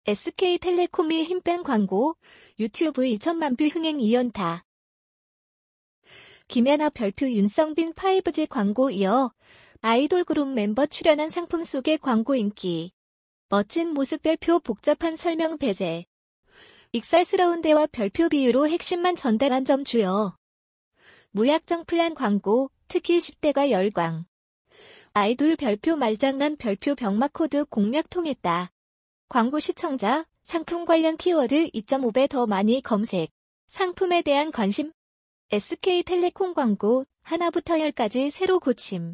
SK텔레콤이 힘 뺀 광고, 유튜브 2천만 뷰 흥행 2연타. 김연아 별표 윤성빈 5G 광고 이어 아이돌 그룹 멤버 출연한 상품 속의 광고 인기. 멋진 모습 별표 복잡한 설명 배제. 익살스러운 대화 별표 비유로 핵심만 전달한 점 주요. 무약정 플랜 광고, 특히 10대가 열광. 아이돌 별표 말장난 별표 병맛 코드 공략 통했다. 광고 시청자, 상품 관련 키워드 2.5배 더 많이 검색. 상품에 대한 관심. SK텔레콤 광고, 하나부터 10까지 새로 고침.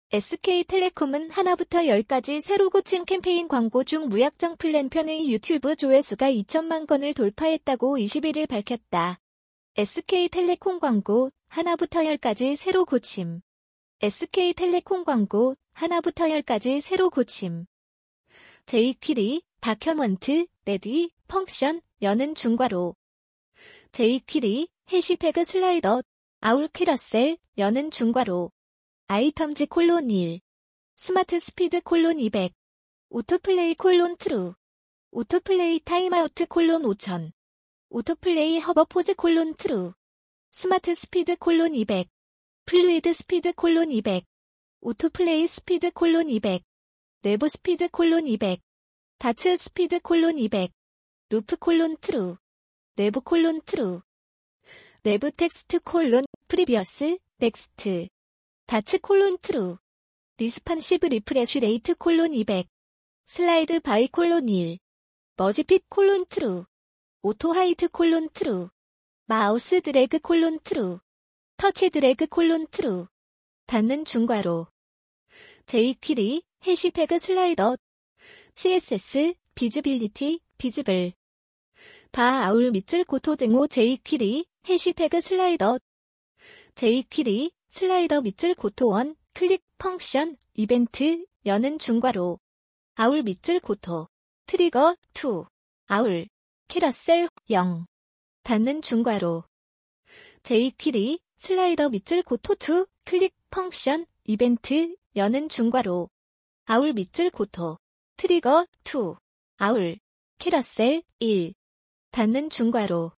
SK텔레콤은 하나부터 10까지 새로 고침 캠페인 광고 중 무약정 플랜 편의 유튜브 조회수가 2천만 건을 돌파했다고 21일 밝혔다. SK텔레콤 광고, 하나부터 10까지 새로 고침. SK텔레콤 광고, 하나부터 10까지 새로 고침. 제이퀴리, 다큐먼트, 레디, 펑션, 여는 중괄호. 제이퀴리, 해시태그 슬라이더, 아울 캐러셀, 여는 중괄호. 아이텀즈 콜론 1. 스마트 스피드 콜론 200. 오토플레이 콜론 트루. 오토플레이 타임아우트 콜론 5000. 오토플레이 허버포즈 콜론 트루. 스마트 스피드 콜론 200. 플루이드 스피드 콜론 200. 오토플레이 스피드 콜론 200. 내부 스피드 콜론 200. 다츠 스피드 콜론 200. 루프 콜론 트루. 내부 콜론 트루. 내부 텍스트 콜론 프리비어스 넥스트. 다츠 콜론 트루. 리스판시브 리프레쉬 레이트 콜론 200. 슬라이드 바이 콜론 1. 머지핏 콜론 트루. 오토 하이트 콜론 트루. 마우스 드래그 콜론 트루. 터치 드래그 콜론 트루. 닫는 중괄호. 제이퀴리, 해시태그 슬라이더. CSS, 비즈빌리티, 비즈블. 바 아울 밑줄 고토 등호 제이퀴리, 해시태그 슬라이더. 제이퀴리, 슬라이더 밑줄 고토 1, 클릭, 펑션, 이벤트, 여는 중괄호. 아울 밑줄 고토. 트리거, 2. 아울. 캐러셀, 0. 닫는 중괄호. 제이퀴리, 슬라이더 밑줄 고토 2, 클릭, 펑션, 이벤트, 여는 중괄호. 아울 밑줄 고토. 트리거, 2. 아울. 캐러셀, 1. 닫는 중괄호.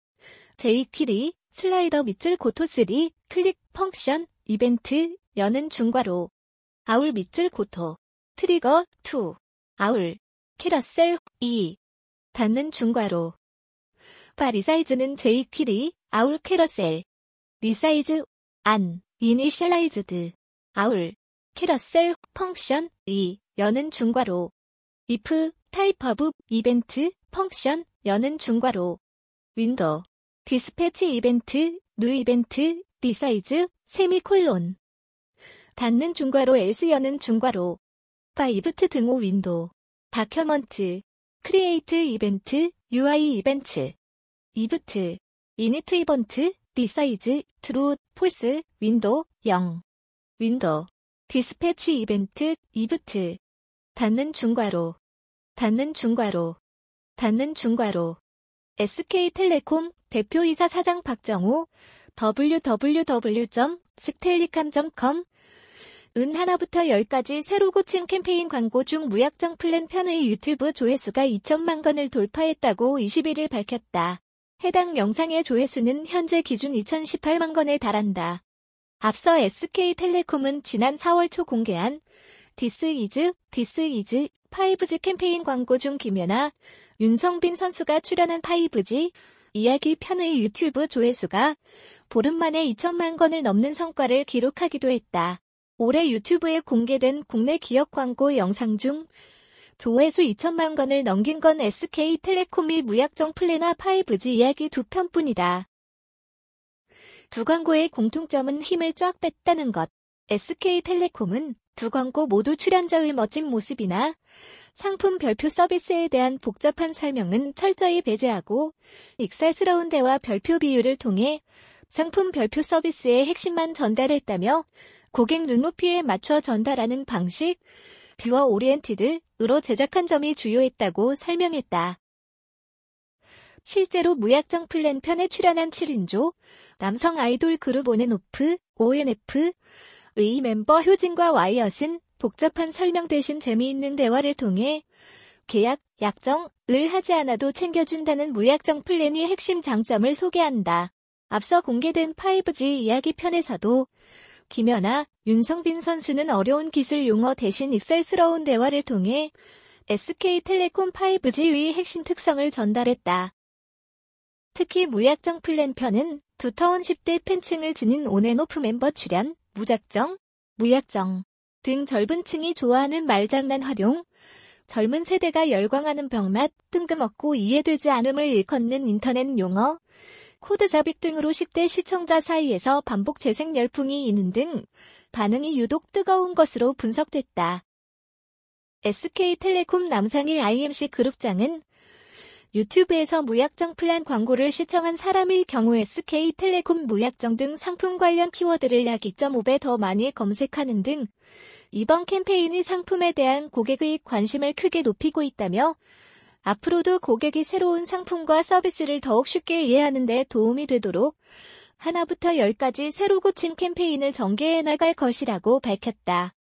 제이퀴리, 슬라이더 밑줄 고토 3, 클릭, 펑션, 이벤트, 여는 중괄호. 아울 밑줄 고토. 트리거, 2. 아울. 캐러셀, 2. 닫는 중괄호. 바 리사이즈는 제이퀴리, 아울 캐러셀. 리사이즈, 안, 이니셜라이즈드. 아울. 캐러셀, 펑션, 2. 여는 중괄호. if, 타입 오브, 이벤트, 펑션, 여는 중괄호. 윈도우. 디스패치 이벤트, 뉴 이벤트, 리사이즈, 세미콜론. 닫는 중괄호 else 여는 중괄호. 바 이브트 등호 윈도우. 다큐먼트. 크리에이트 이벤트, UI 이벤트. 이브트. 이니트 이벤트, 리사이즈, 트루, 폴스, 윈도우, 0. 윈도우. 디스패치 이벤트, 이브트. 닫는 중괄호. 닫는 중괄호. 닫는 중괄호. SK텔레콤 대표이사 사장 박정우 www.stellicam.com 은 하나부터 10까지 새로 고침 캠페인 광고 중 무약정 플랜 편의 유튜브 조회수가 2천만 건을 돌파했다고 21일 밝혔다. 해당 영상의 조회수는 현재 기준 2018만 건에 달한다. 앞서 SK텔레콤은 지난 4월 초 공개한 This is 5G 캠페인 광고 중 김연아, 윤성빈 선수가 출연한 5G 이야기 편의 유튜브 조회수가 보름 만에 2천만 건을 넘는 성과를 기록하기도 했다. 올해 유튜브에 공개된 국내 기업 광고 영상 중 조회수 2천만 건을 넘긴 건 SK텔레콤이 무약정 플랜화 5G 이야기 2편뿐이다. 두 광고의 공통점은 힘을 쫙 뺐다는 것. SK텔레콤은 두 광고 모두 출연자의 멋진 모습이나 상품 별표 서비스에 대한 복잡한 설명은 철저히 배제하고 익살스러운 대화 별표 비유를 통해 상품 별표 서비스의 핵심만 전달했다며 고객 눈높이에 맞춰 전달하는 방식, 뷰어 오리엔티드으로 제작한 점이 주요했다고 설명했다. 실제로 무약정 플랜 편에 출연한 7인조 남성 아이돌 그룹 ONF의 멤버 효진과 와이엇은 복잡한 설명 대신 재미있는 대화를 통해 계약, 약정을 하지 않아도 챙겨준다는 무약정 플랜의 핵심 장점을 소개한다. 앞서 공개된 5G 이야기편에서도 김연아, 윤성빈 선수는 어려운 기술 용어 대신 익살스러운 대화를 통해 SK텔레콤 5G의 핵심 특성을 전달했다. 특히 무약정 플랜 편은 두터운 10대 팬층을 지닌 온앤오프 멤버 출연, 무작정, 무약정 등 젊은 층이 좋아하는 말장난 활용, 젊은 세대가 열광하는 병맛, 뜬금없고 이해되지 않음을 일컫는 인터넷 용어, 코드 삽입 등으로 10대 시청자 사이에서 반복 재생 열풍이 있는 등 반응이 유독 뜨거운 것으로 분석됐다. SK텔레콤 남상일 IMC 그룹장은 유튜브에서 무약정 플랜 광고를 시청한 사람의 경우 SK텔레콤 무약정 등 상품 관련 키워드를 약 2.5배 더 많이 검색하는 등 이번 캠페인이 상품에 대한 고객의 관심을 크게 높이고 있다며 앞으로도 고객이 새로운 상품과 서비스를 더욱 쉽게 이해하는 데 도움이 되도록 하나부터 10까지 새로 고침 캠페인을 전개해 나갈 것이라고 밝혔다.